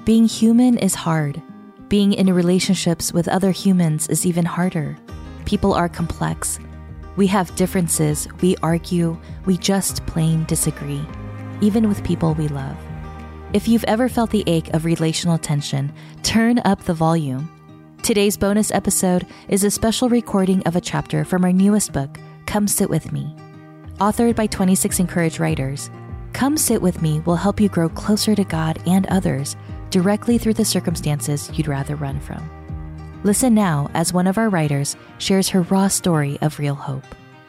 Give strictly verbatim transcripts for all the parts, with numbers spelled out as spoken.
Being human is hard. Being in relationships with other humans is even harder. People are complex. We have differences, we argue, we just plain disagree, even with people we love. If you've ever felt the ache of relational tension, turn up the volume. Today's bonus episode is a special recording of a chapter from our newest book, Come Sit With Me. Authored by twenty-six Encourage writers, Come Sit With Me will help you grow closer to God and others directly through the circumstances you'd rather run from. Listen now as one of our writers shares her raw story of real hope.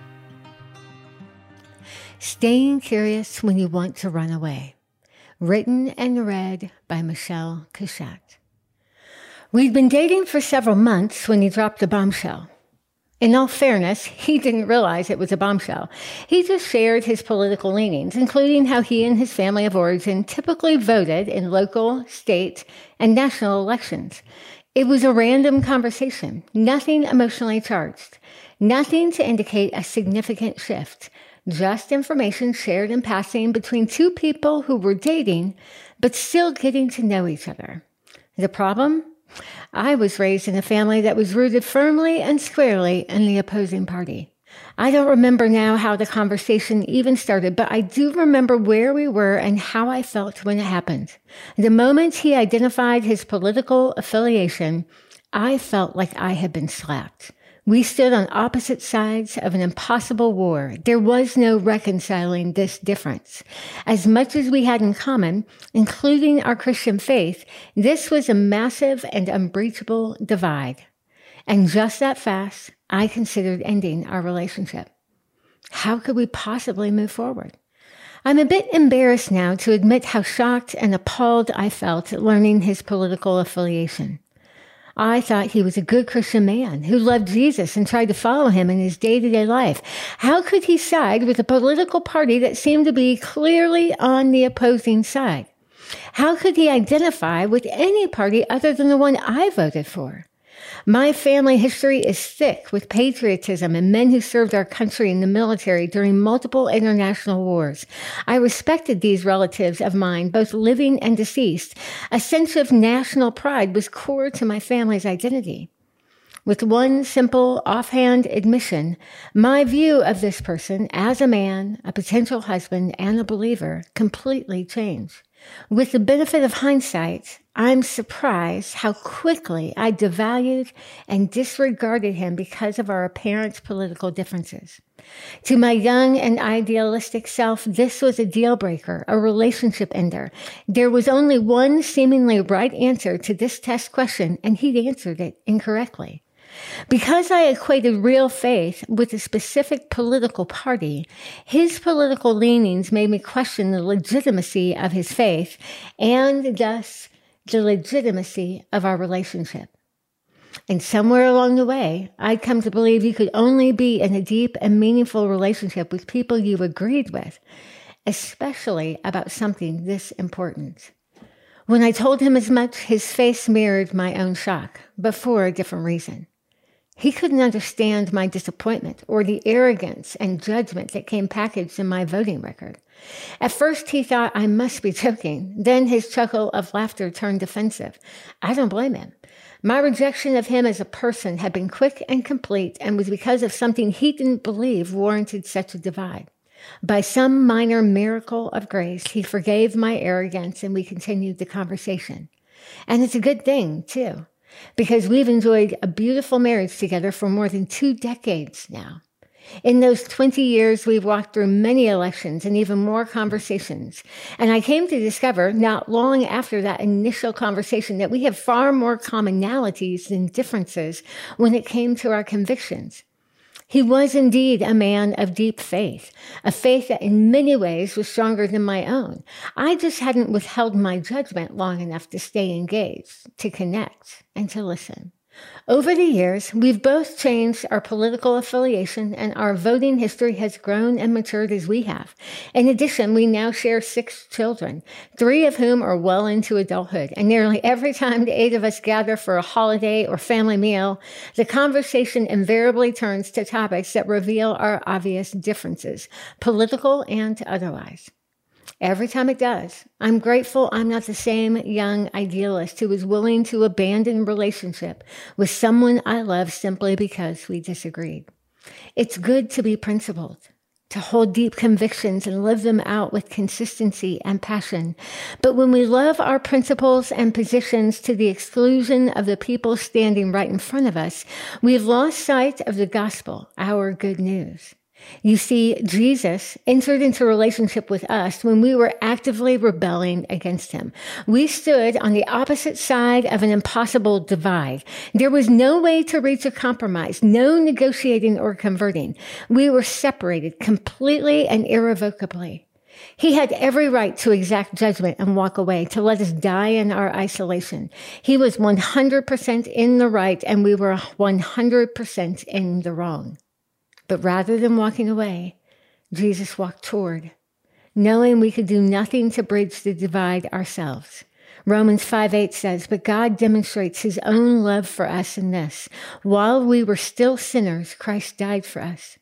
Staying Curious When You Want to Run Away. Written and read by Michelle Cushat. We'd been dating for several months when he dropped a bombshell. In all fairness, he didn't realize it was a bombshell. He just shared his political leanings, including how he and his family of origin typically voted in local, state, and national elections. It was a random conversation, nothing emotionally charged, nothing to indicate a significant shift, just information shared in passing between two people who were dating, but still getting to know each other. The problem? I was raised in a family that was rooted firmly and squarely in the opposing party. I don't remember now how the conversation even started, but I do remember where we were and how I felt when it happened. The moment he identified his political affiliation, I felt like I had been slapped. We stood on opposite sides of an impossible war. There was no reconciling this difference. As much as we had in common, including our Christian faith, this was a massive and unbreachable divide. And just that fast, I considered ending our relationship. How could we possibly move forward? I'm a bit embarrassed now to admit how shocked and appalled I felt at learning his political affiliation. I thought he was a good Christian man who loved Jesus and tried to follow him in his day-to-day life. How could he side with a political party that seemed to be clearly on the opposing side? How could he identify with any party other than the one I voted for? My family history is thick with patriotism and men who served our country in the military during multiple international wars. I respected these relatives of mine, both living and deceased. A sense of national pride was core to my family's identity. With one simple offhand admission, my view of this person as a man, a potential husband, and a believer completely changed. With the benefit of hindsight, I'm surprised how quickly I devalued and disregarded him because of our apparent political differences. To my young and idealistic self, this was a deal breaker, a relationship ender. There was only one seemingly right answer to this test question, and he'd answered it incorrectly. Because I equated real faith with a specific political party, his political leanings made me question the legitimacy of his faith and thus the legitimacy of our relationship. And somewhere along the way, I'd come to believe you could only be in a deep and meaningful relationship with people you agreed with, especially about something this important. When I told him as much, his face mirrored my own shock, but for a different reason. He couldn't understand my disappointment or the arrogance and judgment that came packaged in my voting record. At first, he thought I must be joking. Then his chuckle of laughter turned defensive. I don't blame him. My rejection of him as a person had been quick and complete and was because of something he didn't believe warranted such a divide. By some minor miracle of grace, he forgave my arrogance and we continued the conversation. And it's a good thing, too, because we've enjoyed a beautiful marriage together for more than two decades now. In those twenty years, we've walked through many elections and even more conversations. And I came to discover, not long after that initial conversation, that we have far more commonalities than differences when it came to our convictions. He was indeed a man of deep faith, a faith that in many ways was stronger than my own. I just hadn't withheld my judgment long enough to stay engaged, to connect, and to listen. Over the years, we've both changed our political affiliation and our voting history has grown and matured as we have. In addition, we now share six children, three of whom are well into adulthood. And nearly every time the eight of us gather for a holiday or family meal, the conversation invariably turns to topics that reveal our obvious differences, political and otherwise. Every time it does. I'm grateful I'm not the same young idealist who was willing to abandon relationship with someone I love simply because we disagreed. It's good to be principled, to hold deep convictions and live them out with consistency and passion. But when we love our principles and positions to the exclusion of the people standing right in front of us, we've lost sight of the gospel, our good news. You see, Jesus entered into relationship with us when we were actively rebelling against him. We stood on the opposite side of an impossible divide. There was no way to reach a compromise, no negotiating or converting. We were separated completely and irrevocably. He had every right to exact judgment and walk away, to let us die in our isolation. He was one hundred percent in the right, and we were one hundred percent in the wrong. But rather than walking away, Jesus walked toward, knowing we could do nothing to bridge the divide ourselves. Romans five eight says, but God demonstrates his own love for us in this. While we were still sinners, Christ died for us.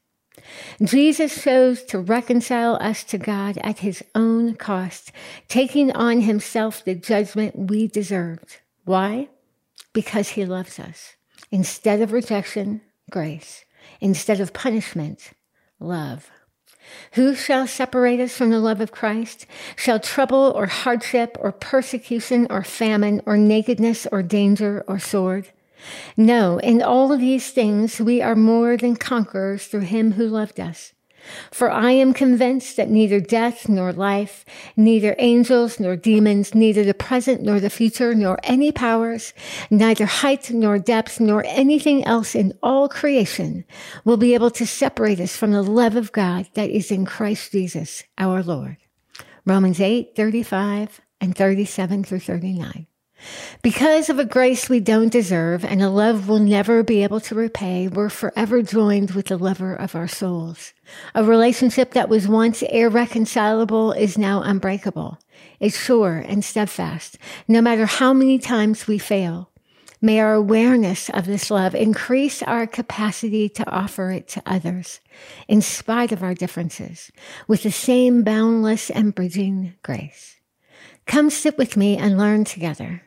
Jesus chose to reconcile us to God at his own cost, taking on himself the judgment we deserved. Why? Because he loves us. Instead of rejection, grace. Instead of punishment, love. Who shall separate us from the love of Christ? Shall trouble or hardship or persecution or famine or nakedness or danger or sword? No, in all of these things we are more than conquerors through him who loved us. For I am convinced that neither death nor life, neither angels nor demons, neither the present nor the future, nor any powers, neither height nor depth, nor anything else in all creation will be able to separate us from the love of God that is in Christ Jesus, our Lord. Romans eight, thirty-five and thirty-seven through thirty-nine. Because of a grace we don't deserve and a love we'll never be able to repay, we're forever joined with the lover of our souls. A relationship that was once irreconcilable is now unbreakable. It's sure and steadfast, no matter how many times we fail. May our awareness of this love increase our capacity to offer it to others, in spite of our differences, with the same boundless and bridging grace. Come sit with me and learn together.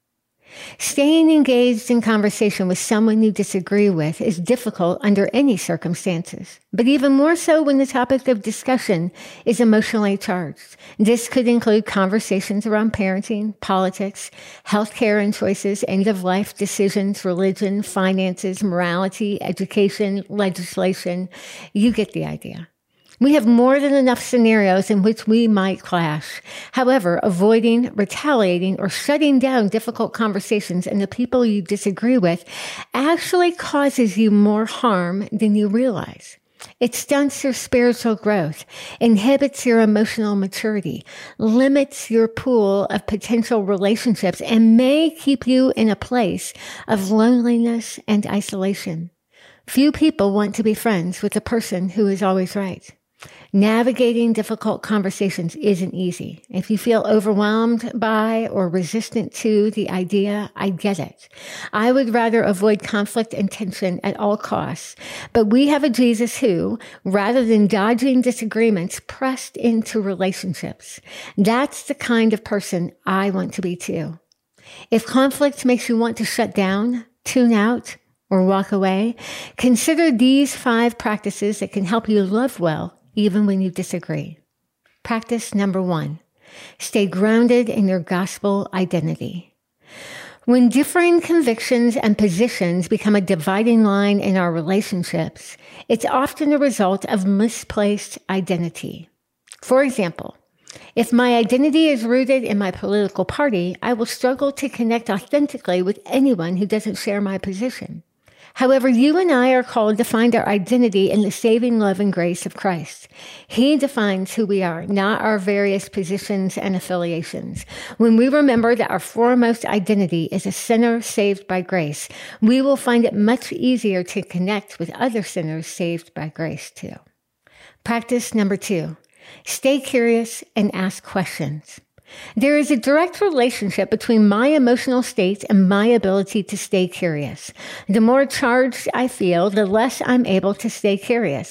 Staying engaged in conversation with someone you disagree with is difficult under any circumstances, but even more so when the topic of discussion is emotionally charged. This could include conversations around parenting, politics, healthcare and choices, end-of-life decisions, religion, finances, morality, education, legislation. You get the idea. We have more than enough scenarios in which we might clash. However, avoiding, retaliating, or shutting down difficult conversations and the people you disagree with actually causes you more harm than you realize. It stunts your spiritual growth, inhibits your emotional maturity, limits your pool of potential relationships, and may keep you in a place of loneliness and isolation. Few people want to be friends with a person who is always right. Navigating difficult conversations isn't easy. If you feel overwhelmed by or resistant to the idea, I get it. I would rather avoid conflict and tension at all costs. But we have a Jesus who, rather than dodging disagreements, pressed into relationships. That's the kind of person I want to be too. If conflict makes you want to shut down, tune out, or walk away, consider these five practices that can help you love well even when you disagree. Practice number one, stay grounded in your gospel identity. When differing convictions and positions become a dividing line in our relationships, it's often a result of misplaced identity. For example, if my identity is rooted in my political party, I will struggle to connect authentically with anyone who doesn't share my position. However, you and I are called to find our identity in the saving love and grace of Christ. He defines who we are, not our various positions and affiliations. When we remember that our foremost identity is a sinner saved by grace, we will find it much easier to connect with other sinners saved by grace too. Practice number two, stay curious and ask questions. There is a direct relationship between my emotional state and my ability to stay curious. The more charged I feel, the less I'm able to stay curious.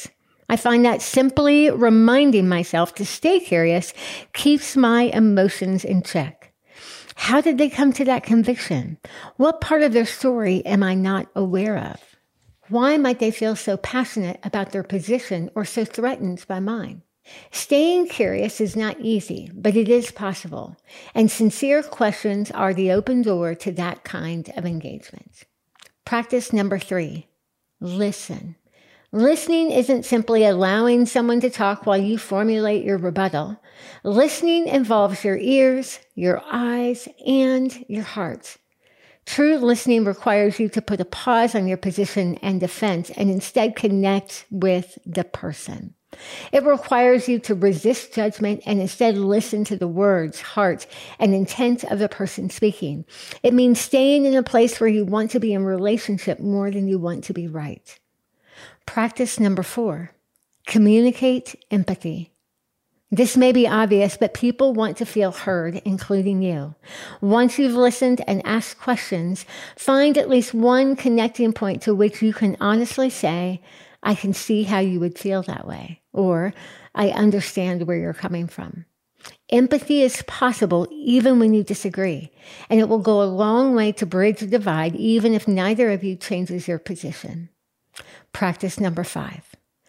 I find that simply reminding myself to stay curious keeps my emotions in check. How did they come to that conviction? What part of their story am I not aware of? Why might they feel so passionate about their position or so threatened by mine? Staying curious is not easy, but it is possible, and sincere questions are the open door to that kind of engagement. Practice number three, listen. Listening isn't simply allowing someone to talk while you formulate your rebuttal. Listening involves your ears, your eyes, and your heart. True listening requires you to put a pause on your position and defense and instead connect with the person. It requires you to resist judgment and instead listen to the words, heart, and intent of the person speaking. It means staying in a place where you want to be in relationship more than you want to be right. Practice number four, communicate empathy. This may be obvious, but people want to feel heard, including you. Once you've listened and asked questions, find at least one connecting point to which you can honestly say, I can see how you would feel that way, or I understand where you're coming from. Empathy is possible even when you disagree, and it will go a long way to bridge the divide even if neither of you changes your position. Practice number five,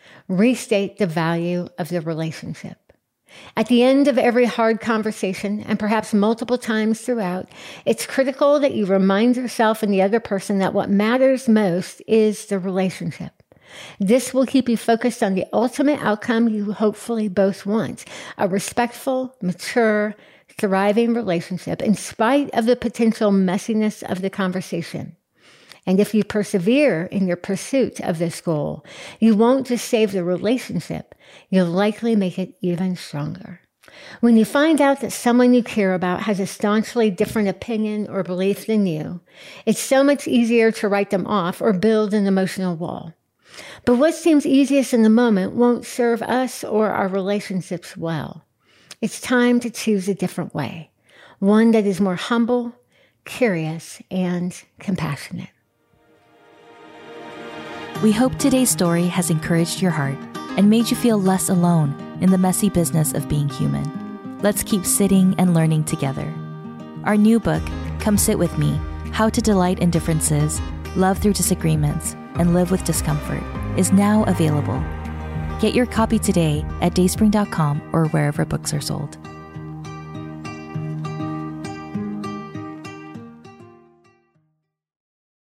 restate the value of the relationship. At the end of every hard conversation, and perhaps multiple times throughout, it's critical that you remind yourself and the other person that what matters most is the relationship. This will keep you focused on the ultimate outcome you hopefully both want, a respectful, mature, thriving relationship in spite of the potential messiness of the conversation. And if you persevere in your pursuit of this goal, you won't just save the relationship, you'll likely make it even stronger. When you find out that someone you care about has a staunchly different opinion or belief than you, it's so much easier to write them off or build an emotional wall. But what seems easiest in the moment won't serve us or our relationships well. It's time to choose a different way, one that is more humble, curious, and compassionate. We hope today's story has encouraged your heart and made you feel less alone in the messy business of being human. Let's keep sitting and learning together. Our new book, Come Sit With Me, How to Delight in Differences, Love Through Disagreements, and Live with Discomfort, is now available. Get your copy today at dayspring dot com or wherever books are sold.